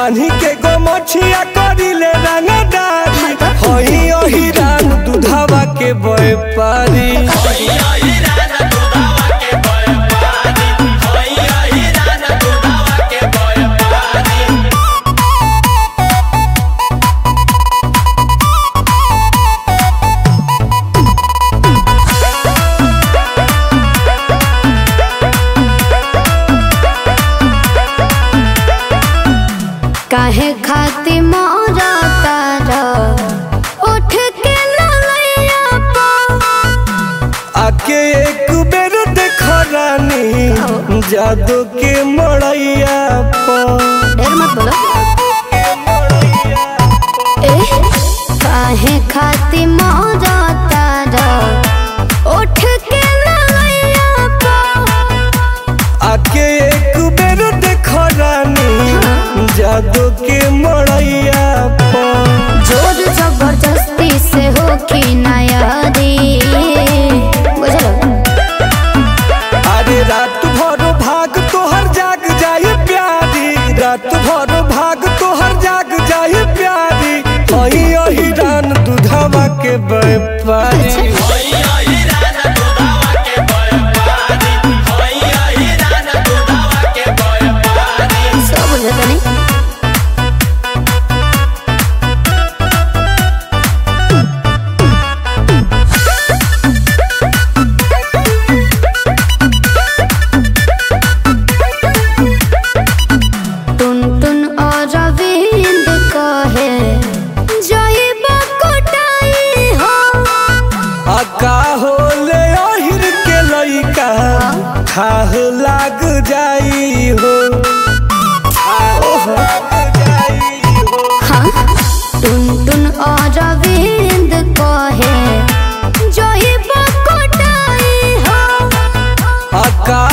बानी के गोमछिया करिले रंगदारी होई ओही रान दूधवा के व्यापारी काहे खाती मोरा तारा उठ के ललैया पा आके एक बेर देख रानी जादू के मड़ैया ढेर मत बोलो काहे खाती मोरा तारा उठ के ललैया पा आके एक बेर देख रानी जादू के मड़ैया जोर जबरदस्ती से हो कि नयारी बुझलो। अरे रात भर भाग तोहर जाग जाए प्यारी रात भर भाग तोहर जाग जाए प्यारी होई ओही रान दूधवा के व्यापारी सब बुझल नहीं का होले ओहिर के लइका खाह लाग जाई हो टुन और अरविंद कहे जोही बकोटाई हो का